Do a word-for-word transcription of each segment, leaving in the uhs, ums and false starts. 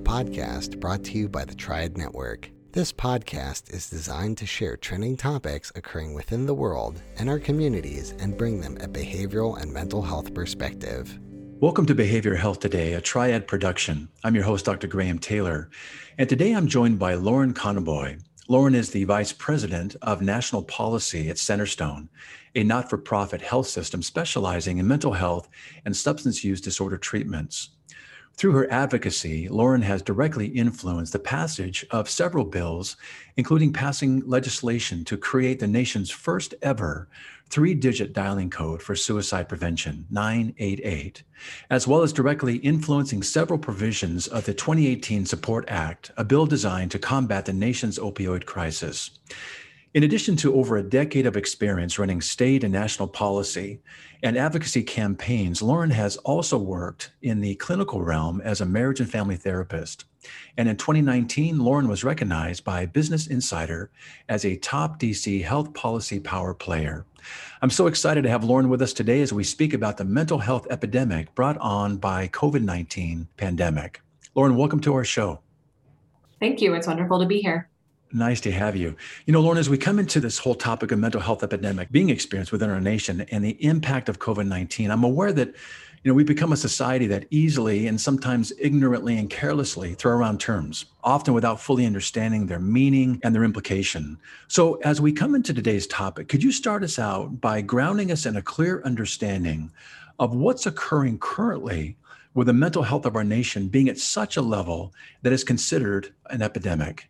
podcast brought to you by the Triad Network. This podcast is designed to share trending topics occurring within the world and our communities and bring them a behavioral and mental health perspective. Welcome to Behavioral Health Today, a Triad production. I'm your host, Doctor Graham Taylor, and today I'm joined by Lauren Conboy. Lauren is the Vice President of National Policy at Centerstone, a not-for-profit health system specializing in mental health and substance use disorder treatments. Through her advocacy, Lauren has directly influenced the passage of several bills, including passing legislation to create the nation's first ever three-digit dialing code for suicide prevention, nine eight eight, as well as directly influencing several provisions of the twenty eighteen SUPPORT Act, a bill designed to combat the nation's opioid crisis. In addition to over a decade of experience running state and national policy and advocacy campaigns, Lauren has also worked in the clinical realm as a marriage and family therapist. And in twenty nineteen, Lauren was recognized by Business Insider as a top D C health policy power player. I'm so excited to have Lauren with us today as we speak about the mental health epidemic brought on by COVID nineteen pandemic. Lauren, welcome to our show. Thank you. It's wonderful to be here. Nice to have you. You know, Lauren, as we come into this whole topic of mental health epidemic being experienced within our nation and the impact of COVID nineteen, I'm aware that, you know, we've become a society that easily and sometimes ignorantly and carelessly throw around terms, often without fully understanding their meaning and their implication. So as we come into today's topic, could you start us out by grounding us in a clear understanding of what's occurring currently with the mental health of our nation being at such a level that is considered an epidemic?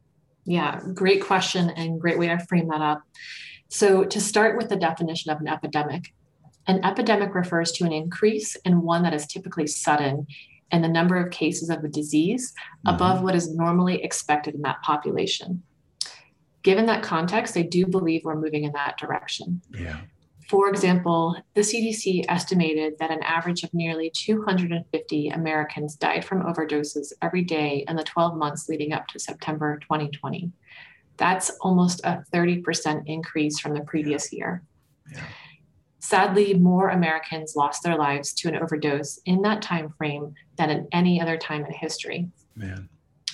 Yeah, great question and great way to frame that up. So to start with the definition of an epidemic, an epidemic refers to an increase in one that is typically sudden in the number of cases of a disease mm-hmm. above what is normally expected in that population. Given that context, I do believe we're moving in that direction. Yeah. For example, the C D C estimated that an average of nearly two hundred fifty Americans died from overdoses every day in the twelve months leading up to September twenty twenty. That's almost a thirty percent increase from the previous yeah. year. Yeah. Sadly, more Americans lost their lives to an overdose in that time frame than at any other time in history. Man.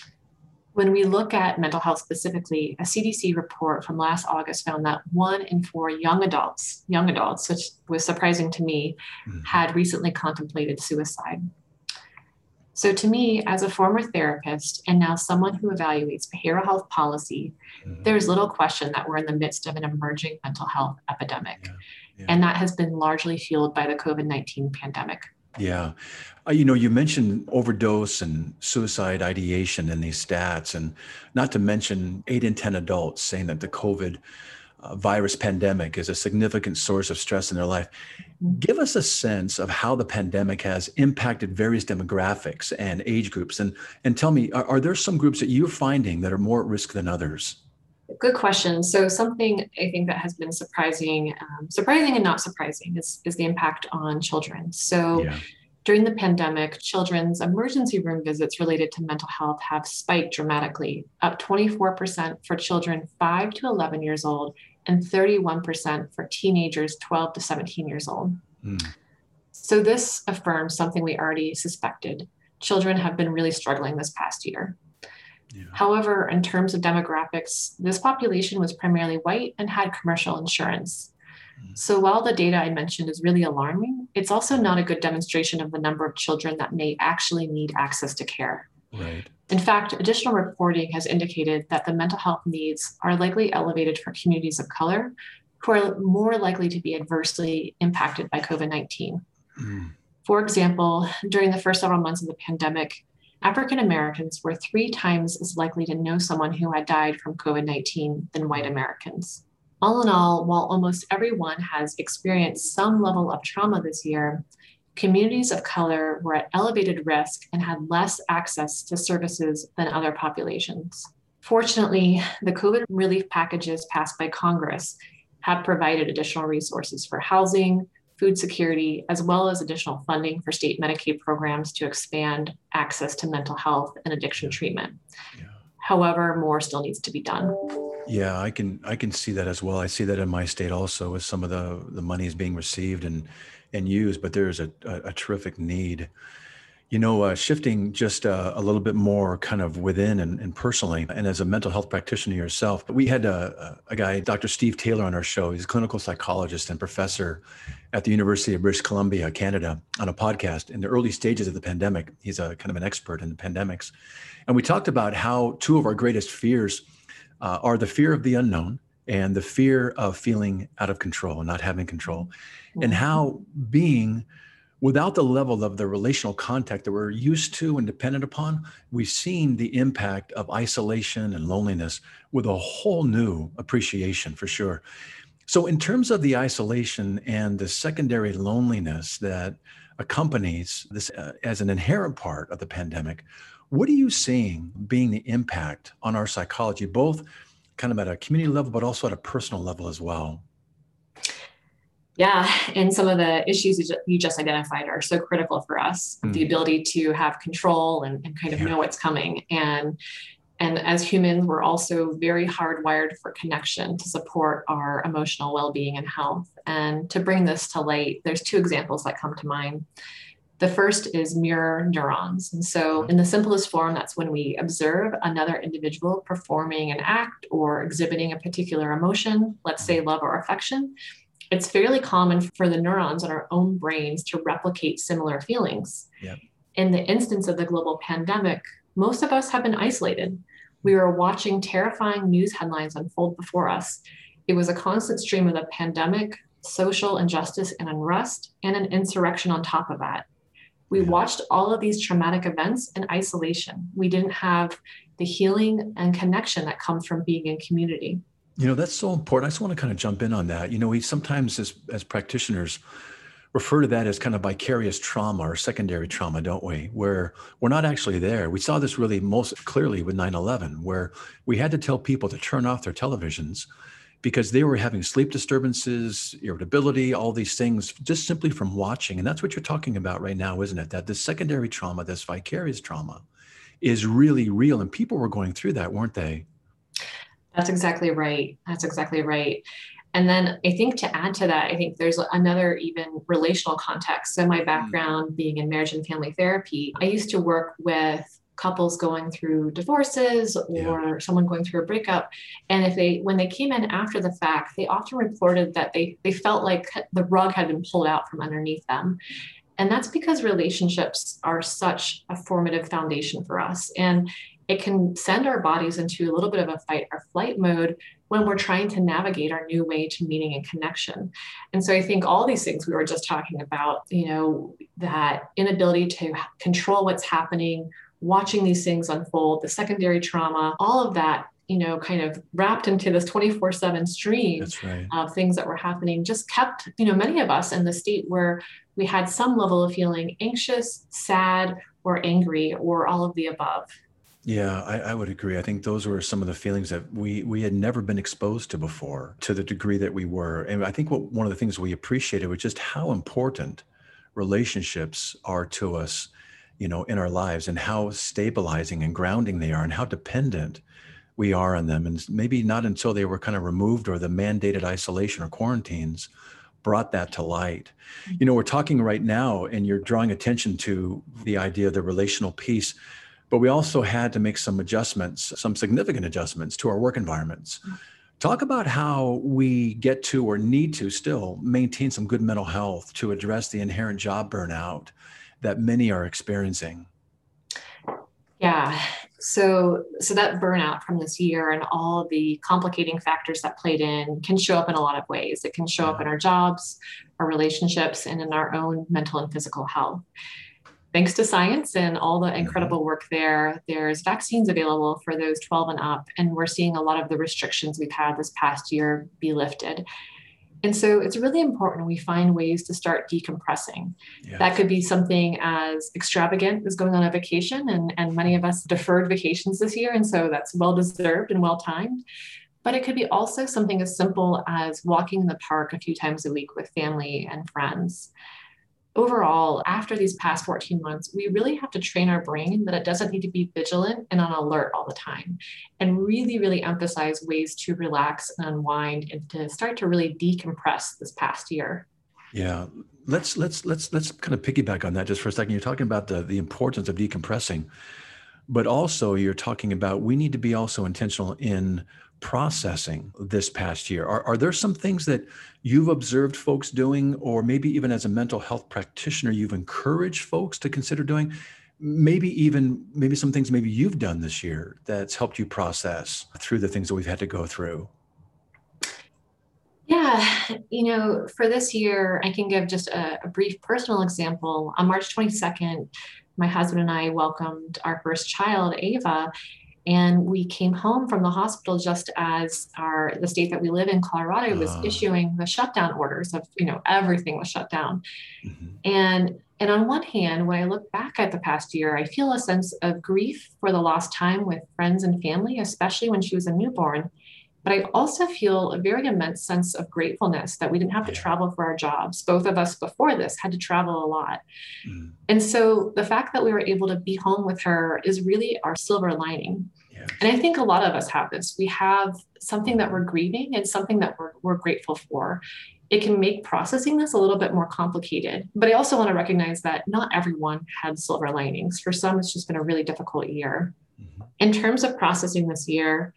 When we look at mental health specifically, a C D C report from last August found that one in four young adults, young adults, which was surprising to me, mm-hmm. had recently contemplated suicide. So to me, as a former therapist and now someone who evaluates behavioral health policy, mm-hmm. there's little question that we're in the midst of an emerging mental health epidemic. Yeah. Yeah. And that has been largely fueled by the COVID nineteen pandemic. Yeah. Uh, you know, you mentioned overdose and suicide ideation in these stats, and not to mention eight in ten adults saying that the COVID uh, virus pandemic is a significant source of stress in their life. Give us a sense of how the pandemic has impacted various demographics and age groups. And, and tell me, are, are there some groups that you're finding that are more at risk than others? Good question. So something I think that has been surprising, um, surprising and not surprising is, is the impact on children. So yeah. during the pandemic, children's emergency room visits related to mental health have spiked dramatically, up twenty-four percent for children five to eleven years old and thirty-one percent for teenagers twelve to seventeen years old. Mm. So this affirms something we already suspected. Children have been really struggling this past year. Yeah. However, in terms of demographics, this population was primarily white and had commercial insurance. Mm. So while the data I mentioned is really alarming, it's also not a good demonstration of the number of children that may actually need access to care. Right. In fact, additional reporting has indicated that the mental health needs are likely elevated for communities of color who are more likely to be adversely impacted by COVID nineteen. Mm. For example, during the first several months of the pandemic, African Americans were three times as likely to know someone who had died from COVID nineteen than white Americans. All in all, while almost everyone has experienced some level of trauma this year, communities of color were at elevated risk and had less access to services than other populations. Fortunately, the COVID relief packages passed by Congress have provided additional resources for housing, food security, as well as additional funding for state Medicaid programs to expand access to mental health and addiction treatment. Yeah. However, more still needs to be done. Yeah, I can I can see that as well. I see that in my state also, with some of the, the money is being received and and used, but there's a, a, a terrific need. You know, uh, shifting just uh, a little bit more kind of within and, and personally, and as a mental health practitioner yourself, we had a, a guy, Doctor Steve Taylor, on our show. He's a clinical psychologist and professor at the University of British Columbia, Canada, on a podcast in the early stages of the pandemic. He's a kind of an expert in the pandemics. And we talked about how two of our greatest fears uh, are the fear of the unknown and the fear of feeling out of control and not having control, mm-hmm. and how being without the level of the relational contact that we're used to and dependent upon, we've seen the impact of isolation and loneliness with a whole new appreciation for sure. So in terms of the isolation and the secondary loneliness that accompanies this uh, as an inherent part of the pandemic, what are you seeing being the impact on our psychology, both kind of at a community level, but also at a personal level as well? Yeah, and some of the issues you just identified are so critical for us, mm. the ability to have control and, and kind of yeah. know what's coming. And, and as humans, we're also very hardwired for connection to support our emotional well-being and health. And to bring this to light, there's two examples that come to mind. The first is mirror neurons. And so in the simplest form, that's when we observe another individual performing an act or exhibiting a particular emotion, let's say love or affection. It's fairly common for the neurons in our own brains to replicate similar feelings. Yep. In the instance of the global pandemic, most of us have been isolated. We were watching terrifying news headlines unfold before us. It was a constant stream of the pandemic, social injustice and unrest, and an insurrection on top of that. We yeah. watched all of these traumatic events in isolation. We didn't have the healing and connection that comes from being in community. You know, that's so important. I just want to kind of jump in on that. You know, we sometimes as, as practitioners refer to that as kind of vicarious trauma or secondary trauma, don't we? Where we're not actually there. We saw this really most clearly with nine eleven, where we had to tell people to turn off their televisions because they were having sleep disturbances, irritability, all these things just simply from watching. And that's what you're talking about right now, isn't it? That this secondary trauma, this vicarious trauma is really real. And people were going through that, weren't they? That's exactly right. That's exactly right. And then I think to add to that, I think there's another even relational context. So my background being in marriage and family therapy, I used to work with couples going through divorces or yeah. someone going through a breakup. And if they, when they came in after the fact, they often reported that they, they felt like the rug had been pulled out from underneath them. And that's because relationships are such a formative foundation for us. And it can send our bodies into a little bit of a fight or flight mode when we're trying to navigate our new way to meaning and connection. And so I think all these things we were just talking about, you know, that inability to control what's happening, watching these things unfold, the secondary trauma, all of that, you know, kind of wrapped into this twenty-four seven stream That's right. of things that were happening, just kept, you know, many of us in the state where we had some level of feeling anxious, sad, or angry, or all of the above. Yeah, I, I would agree. I think those were some of the feelings that we we had never been exposed to before, to the degree that we were. And I think what one of the things we appreciated was just how important relationships are to us, you know, in our lives, and how stabilizing and grounding they are, and how dependent we are on them. And maybe not until they were kind of removed or the mandated isolation or quarantines brought that to light. You know, we're talking right now, and you're drawing attention to the idea of the relational piece. But we also had to make some adjustments, some significant adjustments to our work environments. Talk about how we get to or need to still maintain some good mental health to address the inherent job burnout that many are experiencing. Yeah, so so that burnout from this year and all the complicating factors that played in can show up in a lot of ways. It can show yeah. up in our jobs, our relationships, and in our own mental and physical health. Thanks to science and all the incredible work there, there's vaccines available for those twelve and up, and we're seeing a lot of the restrictions we've had this past year be lifted. And so it's really important we find ways to start decompressing. Yes. That could be something as extravagant as going on a vacation, and, and many of us deferred vacations this year, and so that's well-deserved and well-timed. But it could be also something as simple as walking in the park a few times a week with family and friends. Overall, after these past fourteen months, we really have to train our brain that it doesn't need to be vigilant and on alert all the time, and really, really emphasize ways to relax and unwind and to start to really decompress this past year. Yeah. Let's let's let's let's kind of piggyback on that just for a second. You're talking about the the importance of decompressing, but also you're talking about we need to be also intentional in processing this past year. Are, are there some things that you've observed folks doing, or maybe even as a mental health practitioner, you've encouraged folks to consider doing? Maybe even maybe some things maybe you've done this year that's helped you process through the things that we've had to go through. Yeah, you know, for this year, I can give just a, a brief personal example. On March twenty-second, my husband and I welcomed our first child, Ava, and we came home from the hospital just as our the state that we live in, Colorado, was Uh, issuing the shutdown orders of, you know, everything was shut down. mhm. And and on one hand, when I look back at the past year, I feel a sense of grief for the lost time with friends and family, especially when she was a newborn. But I also feel a very immense sense of gratefulness that we didn't have to Yeah. travel for our jobs. Both of us before this had to travel a lot. Mm. And so the fact that we were able to be home with her is really our silver lining. And Yes. I think a lot of us have this. We have something that we're grieving and something that we're, we're grateful for. It can make processing this a little bit more complicated. But I also want to recognize that not everyone had silver linings. For some, it's just been a really difficult year. Mhm. In terms of processing this year,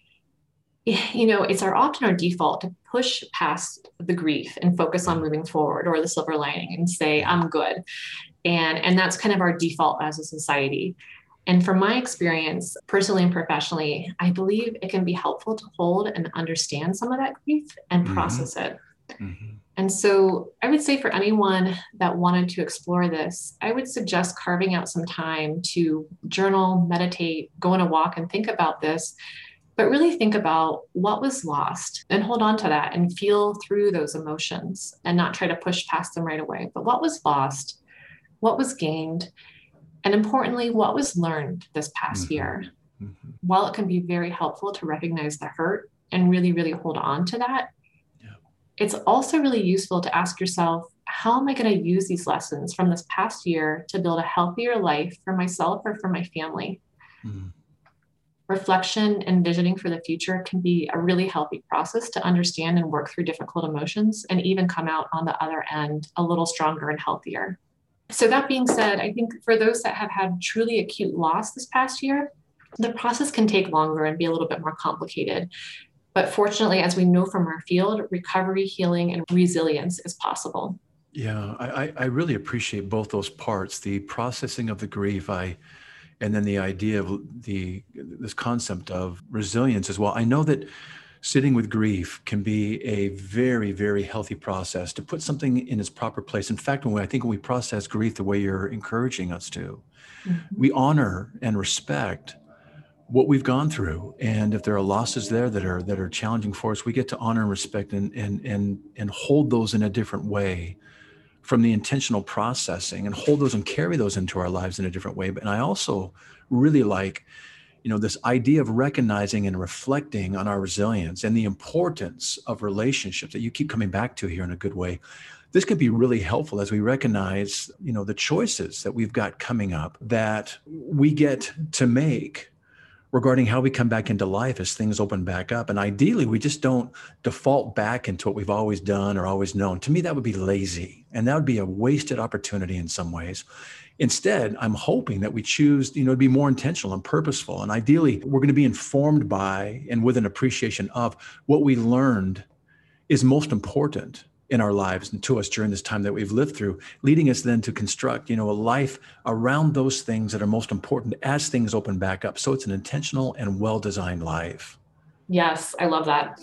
you know, it's our often our default to push past the grief and focus on Yeah. moving forward or the silver lining and say, Yeah. I'm good. And, and that's kind of our default as a society. And from my experience, personally and professionally, I believe it can be helpful to hold and understand some of that grief and Mhm. process it. Mhm. And so I would say for anyone that wanted to explore this, I would suggest carving out some time to journal, meditate, go on a walk and think about this, but really think about what was lost and hold on to that and feel through those emotions and not try to push past them right away. But what was lost? What was gained? And importantly, what was learned this past Mhm. year? Mhm. While it can be very helpful to recognize the hurt and really, really hold on to that, Yeah. it's also really useful to ask yourself, how am I going to use these lessons from this past year to build a healthier life for myself or for my family? Mm. Reflection and visioning for the future can be a really healthy process to understand and work through difficult emotions and even come out on the other end a little stronger and healthier. So, that being said, I think for those that have had truly acute loss this past year, the process can take longer and be a little bit more complicated. But fortunately, as we know from our field, recovery, healing, and resilience is possible. Yeah, I, I I really appreciate both those parts, the processing of the grief, I, and then the idea of the this concept of resilience as well. I know that sitting with grief can be a very, very healthy process to put something in its proper place. In fact, when we, I think when we process grief the way you're encouraging us to, Mhm. we honor and respect what we've gone through. And if there are losses there that are that are challenging for us, we get to honor and respect and and and and hold those in a different way from the intentional processing and hold those and carry those into our lives in a different way. And I also really like, you know, this idea of recognizing and reflecting on our resilience and the importance of relationships that you keep coming back to here in a good way. This could be really helpful as we recognize, you know, the choices that we've got coming up that we get to make regarding how we come back into life as things open back up. And ideally, we just don't default back into what we've always done or always known. To me, that would be lazy and that would be a wasted opportunity in some ways. Instead, I'm hoping that we choose, you know, to be more intentional and purposeful. And ideally, we're going to be informed by and with an appreciation of what we learned is most important in our lives and to us during this time that we've lived through, leading us then to construct, you know, a life around those things that are most important as things open back up. So it's an intentional and well-designed life. Yes, I love that.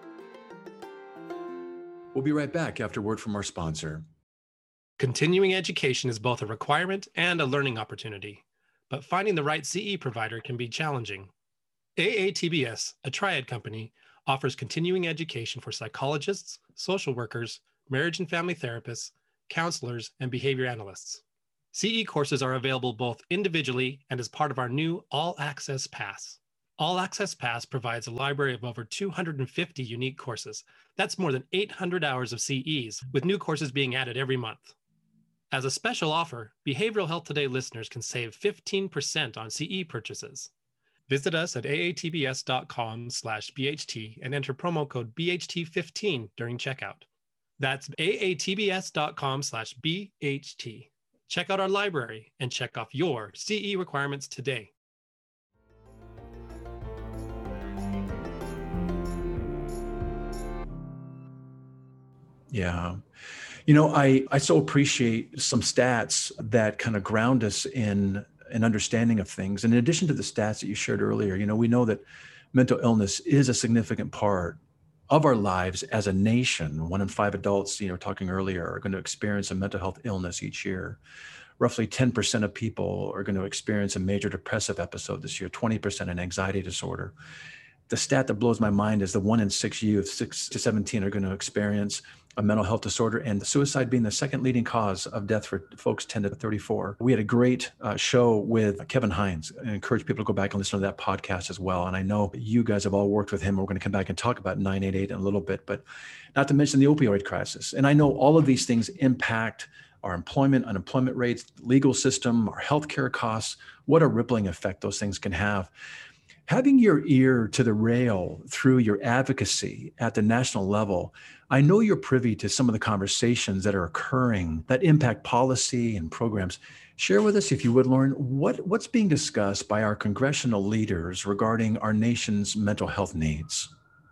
We'll be right back after word from our sponsor. Continuing education is both a requirement and a learning opportunity, but finding the right C E provider can be challenging. A A T B S, a triad company, offers continuing education for psychologists, social workers, marriage and family therapists, counselors, and behavior analysts. C E courses are available both individually and as part of our new All Access Pass. All Access Pass provides a library of over two hundred fifty unique courses. That's more than eight hundred hours of C Es, with new courses being added every month. As a special offer, Behavioral Health Today listeners can save fifteen percent on C E purchases. Visit us at aatbs.com slash BHT and enter promo code B H T fifteen during checkout. That's aatbs.com slash BHT. Check out our library and check off your C E requirements today. Yeah. You know, I, I so appreciate some stats that kind of ground us in an understanding of things. And in addition to the stats that you shared earlier, you know, we know that mental illness is a significant part of our lives as a nation. One in five adults, you know, talking earlier, are going to experience a mental health illness each year. Roughly ten percent of people are going to experience a major depressive episode this year, twenty percent an anxiety disorder. The stat that blows my mind is the one in six youth, six to seventeen, are going to experience a mental health disorder, and suicide being the second leading cause of death for folks ten to thirty-four. We had a great uh, show with Kevin Hines. I encourage people to go back and listen to that podcast as well. And I know you guys have all worked with him. We're going to come back and talk about nine eight eight in a little bit, but not to mention the opioid crisis. And I know all of these things impact our employment, unemployment rates, legal system, our healthcare costs, what a rippling effect those things can have. Having your ear to the rail through your advocacy at the national level, I know you're privy to some of the conversations that are occurring that impact policy and programs. Share with us, if you would, Lauren, what, what's being discussed by our congressional leaders regarding our nation's mental health needs?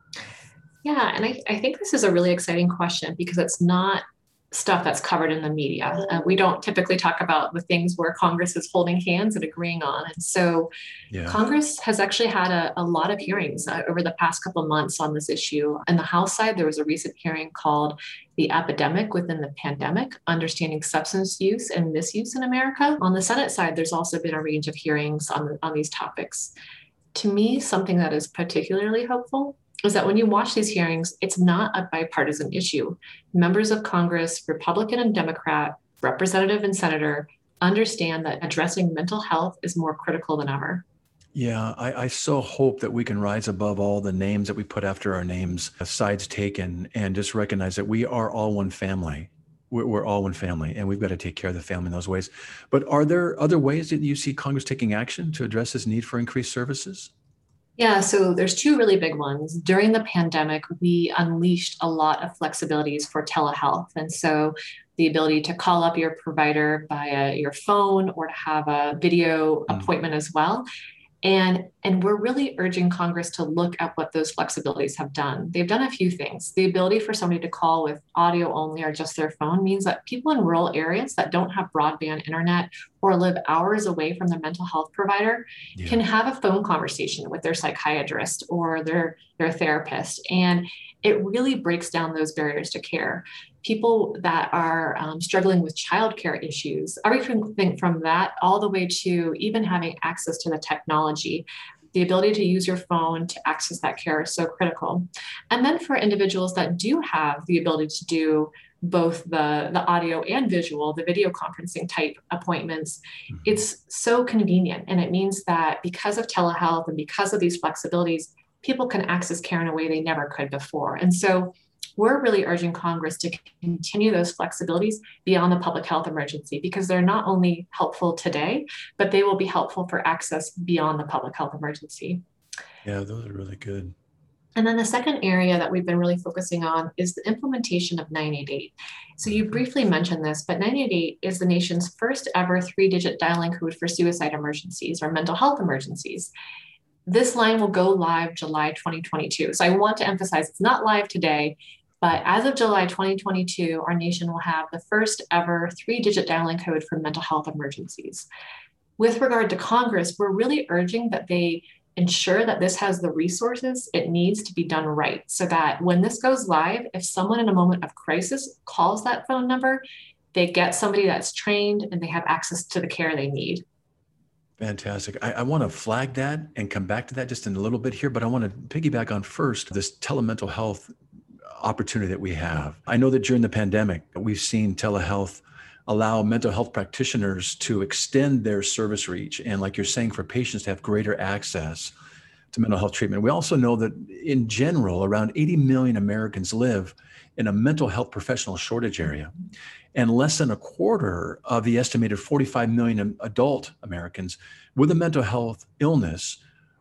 Yeah, and I, I think this is a really exciting question because it's not stuff that's covered in the media. Uh, we don't typically talk about the things where Congress is holding hands and agreeing on. And so yeah. Congress has actually had a, a lot of hearings uh, over the past couple of months on this issue. On the House side, there was a recent hearing called The Epidemic Within the Pandemic, Understanding Substance Use and Misuse in America. On the Senate side, there's also been a range of hearings on, the, on these topics. To me, something that is particularly hopeful is that when you watch these hearings, it's not a bipartisan issue. Members of Congress, Republican and Democrat, representative and senator, understand that addressing mental health is more critical than ever. Yeah, I, I so hope that we can rise above all the names that we put after our names, sides taken, and just recognize that we are all one family. We're, we're all one family, and we've got to take care of the family in those ways. But are there other ways that you see Congress taking action to address this need for increased services? Yeah, so there's two really big ones. During the pandemic, we unleashed a lot of flexibilities for telehealth. And so the ability to call up your provider via your phone or to have a video mm. appointment as well. And, and we're really urging Congress to look at what those flexibilities have done. They've done a few things. The ability for somebody to call with audio only or just their phone means that people in rural areas that don't have broadband internet or live hours away from their mental health provider yeah. can have a phone conversation with their psychiatrist or their, their therapist. And it really breaks down those barriers to care. People that are um, struggling with childcare issues, everything from that all the way to even having access to the technology. The ability to use your phone to access that care is so critical. And then for individuals that do have the ability to do both the, the audio and visual, the video conferencing type appointments, mm-hmm. it's so convenient. And it means that because of telehealth and because of these flexibilities, people can access care in a way they never could before. And so we're really urging Congress to continue those flexibilities beyond the public health emergency because they're not only helpful today, but they will be helpful for access beyond the public health emergency. Yeah, those are really good. And then the second area that we've been really focusing on is the implementation of nine eight eight. So you briefly mentioned this, but nine eight eight is the nation's first ever three-digit dialing code for suicide emergencies or mental health emergencies. This line will go live July twenty twenty-two. So I want to emphasize it's not live today, but as of July twenty twenty-two, our nation will have the first ever three-digit dialing code for mental health emergencies. With regard to Congress, we're really urging that they ensure that this has the resources it needs to be done right, so that when this goes live, if someone in a moment of crisis calls that phone number, they get somebody that's trained and they have access to the care they need. Fantastic. I, I want to flag that and come back to that just in a little bit here, but I want to piggyback on first this telemental health opportunity that we have. I know that during the pandemic, we've seen telehealth allow mental health practitioners to extend their service reach. And like you're saying, for patients to have greater access to mental health treatment. We also know that in general, around eighty million Americans live in a mental health professional shortage area. And less than a quarter of the estimated forty-five million adult Americans with a mental health illness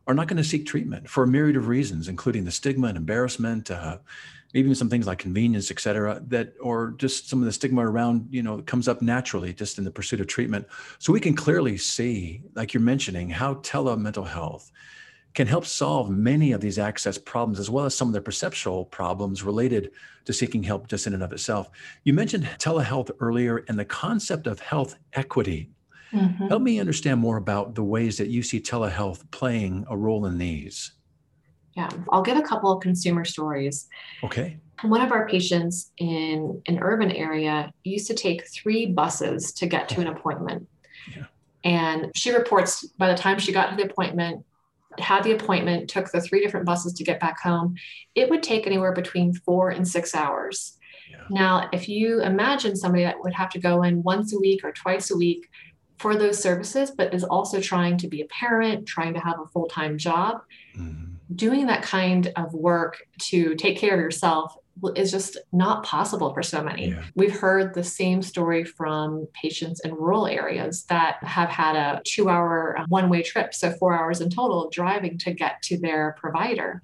are not going to seek treatment for a myriad of reasons, including the stigma and embarrassment, uh, even some things like convenience, et cetera, that, or just some of the stigma around, you know, comes up naturally just in the pursuit of treatment. So we can clearly see, like you're mentioning, how telemental health can help solve many of these access problems, as well as some of the perceptual problems related to seeking help just in and of itself. You mentioned telehealth earlier and the concept of health equity. Mm-hmm. Help me understand more about the ways that you see telehealth playing a role in these. Yeah, I'll give a couple of consumer stories. Okay. One of our patients in an urban area used to take three buses to get to an appointment. Yeah. And she reports by the time she got to the appointment, had the appointment, took the three different buses to get back home, it would take anywhere between four and six hours. Yeah. Now, if you imagine somebody that would have to go in once a week or twice a week for those services, but is also trying to be a parent, trying to have a full-time job, mm-hmm. doing that kind of work to take care of yourself is just not possible for so many. Yeah. We've heard the same story from patients in rural areas that have had a two hour one-way trip, so four hours in total of driving to get to their provider.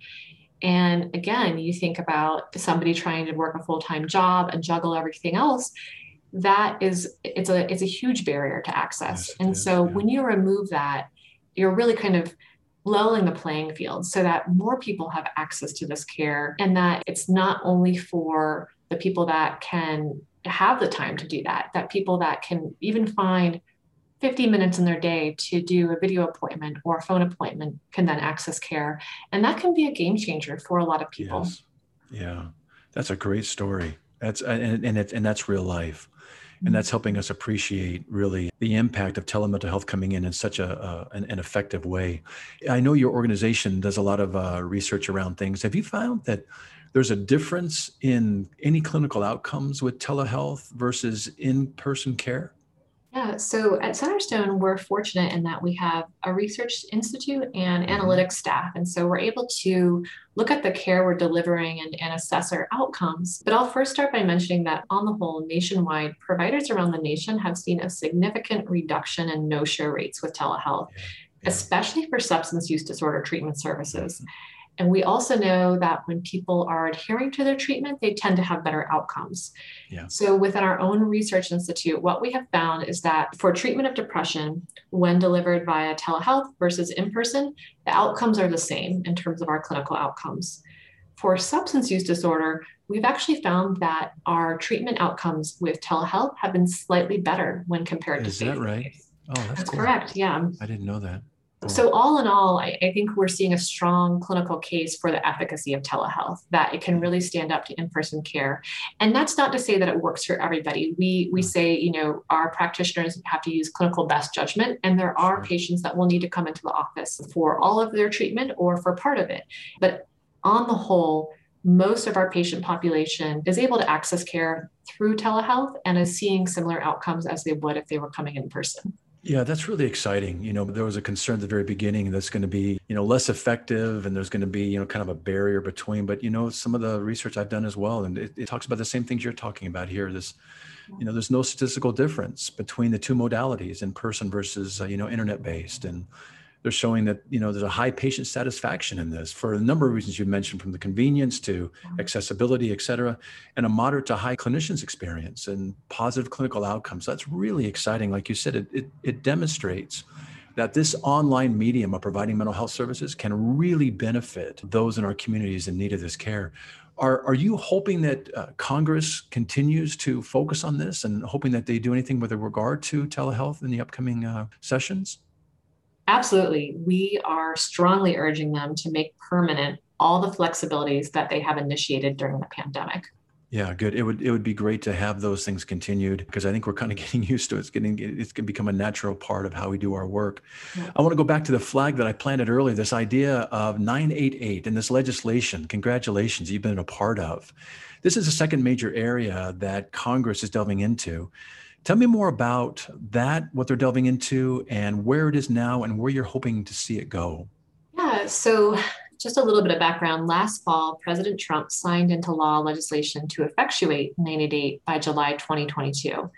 And again, you think about somebody trying to work a full-time job and juggle everything else, that is, it's a, it's a huge barrier to access. Yes, and is, so yeah. when you remove that, you're really kind of leveling the playing field so that more people have access to this care, and that it's not only for the people that can have the time to do that, that people that can even find fifty minutes in their day to do a video appointment or a phone appointment can then access care. And that can be a game changer for a lot of people. Yes. Yeah, that's a great story. That's and, and, it, and that's real life. And that's helping us appreciate really the impact of telemental health coming in in such a, uh, an, an effective way. I know your organization does a lot of uh, research around things. Have you found that there's a difference in any clinical outcomes with telehealth versus in-person care? Yeah, so at Centerstone, we're fortunate in that we have a research institute and mm-hmm. analytics staff. And so we're able to look at the care we're delivering and, and assess our outcomes. But I'll first start by mentioning that on the whole, nationwide, providers around the nation have seen a significant reduction in no-show rates with telehealth, yeah. Yeah. especially for substance use disorder treatment services. Mm-hmm. And we also know that when people are adhering to their treatment, they tend to have better outcomes. Yeah. So within our own research institute, what we have found is that for treatment of depression, when delivered via telehealth versus in-person, the outcomes are the same in terms of our clinical outcomes. For substance use disorder, we've actually found that our treatment outcomes with telehealth have been slightly better when compared is to Is that right? Oh, that's, that's cool. correct. Yeah. I didn't know that. So all in all, I, I think we're seeing a strong clinical case for the efficacy of telehealth, that it can really stand up to in-person care. And that's not to say that it works for everybody. We we say, you know, our practitioners have to use clinical best judgment, and there are sure. patients that will need to come into the office for all of their treatment or for part of it. But on the whole, most of our patient population is able to access care through telehealth and is seeing similar outcomes as they would if they were coming in person. Yeah, that's really exciting. You know, there was a concern at the very beginning that's going to be, you know, less effective, and there's going to be, you know, kind of a barrier between, but, you know, some of the research I've done as well, and it, it talks about the same things you're talking about here. This, you know, there's no statistical difference between the two modalities, in person versus, uh, you know, internet based. And they're showing that, you know, there's a high patient satisfaction in this for a number of reasons you mentioned, from the convenience to accessibility, et cetera, and a moderate to high clinician's experience and positive clinical outcomes. That's really exciting. Like you said, it, it, it demonstrates that this online medium of providing mental health services can really benefit those in our communities in need of this care. Are, are you hoping that uh, Congress continues to focus on this and hoping that they do anything with regard to telehealth in the upcoming uh, sessions? Absolutely. We are strongly urging them to make permanent all the flexibilities that they have initiated during the pandemic. Yeah, good. It would it would be great to have those things continued, because I think we're kind of getting used to it. It's getting it's going to become a natural part of how we do our work. Yeah. I want to go back to the flag that I planted earlier, this idea of nine eight eight and this legislation. Congratulations, you've been a part of. This is a second major area that Congress is delving into. Tell me more about that, what they're delving into, and where it is now and where you're hoping to see it go. Yeah, so just a little bit of background. Last fall, President Trump signed into law legislation to effectuate nine eight eight by July twenty twenty-two.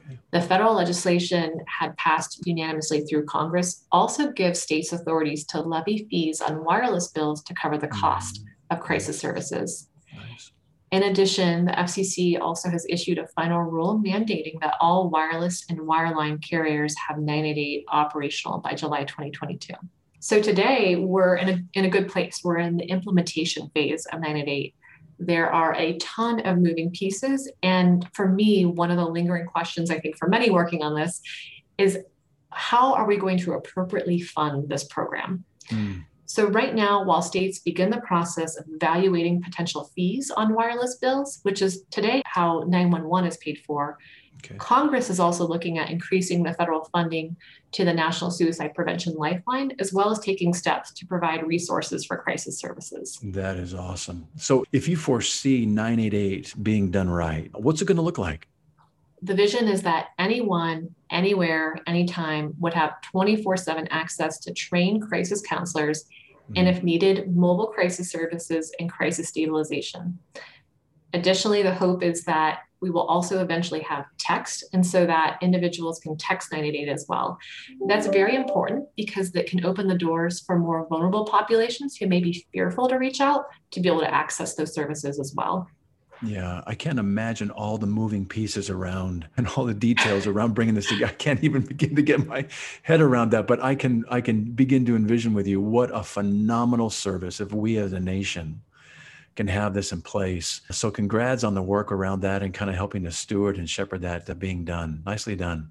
Okay. The federal legislation had passed unanimously through Congress also gives states authorities to levy fees on wireless bills to cover the cost mm-hmm. of crisis services. Nice. In addition, the F C C also has issued a final rule mandating that all wireless and wireline carriers have nine eight eight operational by July twenty twenty-two. So today we're in a, in a good place. We're in the implementation phase of nine eight eight. There are a ton of moving pieces. And for me, one of the lingering questions, I think for many working on this, is how are we going to appropriately fund this program? Mm. So right now, while states begin the process of evaluating potential fees on wireless bills, which is today how nine one one is paid for, okay. Congress is also looking at increasing the federal funding to the National Suicide Prevention Lifeline, as well as taking steps to provide resources for crisis services. That is awesome. So if you foresee nine eight eight being done right, what's it going to look like? The vision is that anyone, anywhere, anytime would have twenty-four seven access to trained crisis counselors mm-hmm. and, if needed, mobile crisis services and crisis stabilization. Additionally, the hope is that we will also eventually have text, and so that individuals can text nine eight eight as well. That's very important because that can open the doors for more vulnerable populations who may be fearful to reach out to be able to access those services as well. Yeah, I can't imagine all the moving pieces around and all the details around bringing this together. I can't even begin to get my head around that, but I can I can begin to envision with you what a phenomenal service if we as a nation can have this in place. So congrats on the work around that and kind of helping to steward and shepherd that, that being done. Nicely done.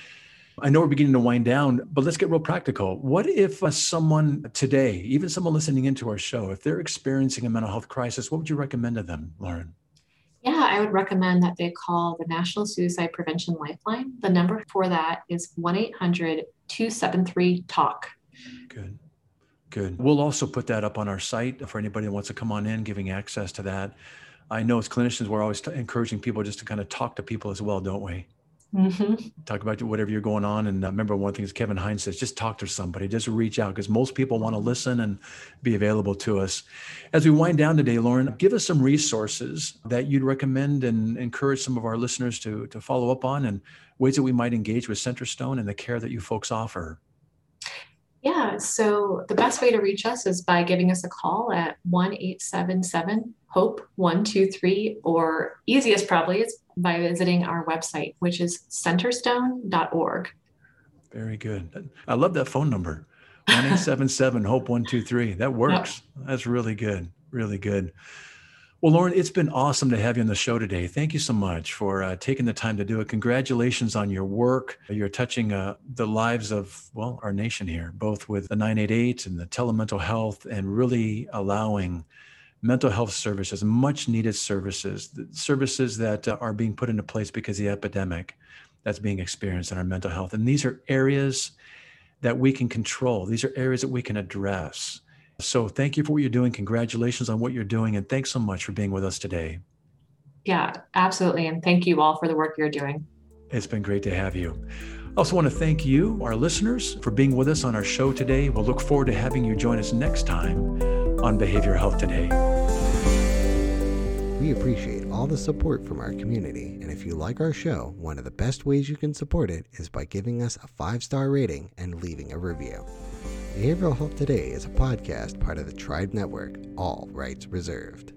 I know we're beginning to wind down, but let's get real practical. What if uh, someone today, even someone listening into our show, if they're experiencing a mental health crisis, what would you recommend to them, Lauren? Yeah, I would recommend that they call the National Suicide Prevention Lifeline. The number for that is one eight hundred two seven three talk. Good. Good. We'll also put that up on our site for anybody that wants to come on in, giving access to that. I know as clinicians, we're always t- encouraging people just to kind of talk to people as well, don't we? Mm-hmm. Talk about whatever you're going on. And uh, remember, one thing is Kevin Hines says, just talk to somebody, just reach out, because most people want to listen and be available to us. As we wind down today, Lauren, give us some resources that you'd recommend and encourage some of our listeners to, to follow up on, and ways that we might engage with Centerstone and the care that you folks offer. Yeah, so the best way to reach us is by giving us a call at one eight seven seven hope one two three, or easiest probably is by visiting our website, which is centerstone dot org. Very good. I love that phone number, one eight seven seven hope one two three. That works. Yep. That's really good. Really good. Well, Lauren, it's been awesome to have you on the show today. Thank you so much for uh, taking the time to do it. Congratulations on your work. You're touching uh, the lives of, well, our nation here, both with the nine eight eight and the telemental health, and really allowing mental health services, much needed services, services that uh, are being put into place because of the epidemic that's being experienced in our mental health. And these are areas that we can control. These are areas that we can address. So thank you for what you're doing. Congratulations on what you're doing. And thanks so much for being with us today. Yeah, absolutely. And thank you all for the work you're doing. It's been great to have you. I also want to thank you, our listeners, for being with us on our show today. We'll look forward to having you join us next time on Behavioral Health Today. We appreciate all the support from our community. And if you like our show, one of the best ways you can support it is by giving us a five-star rating and leaving a review. Behavioral Health Today is a podcast part of the Tribe Network, all rights reserved.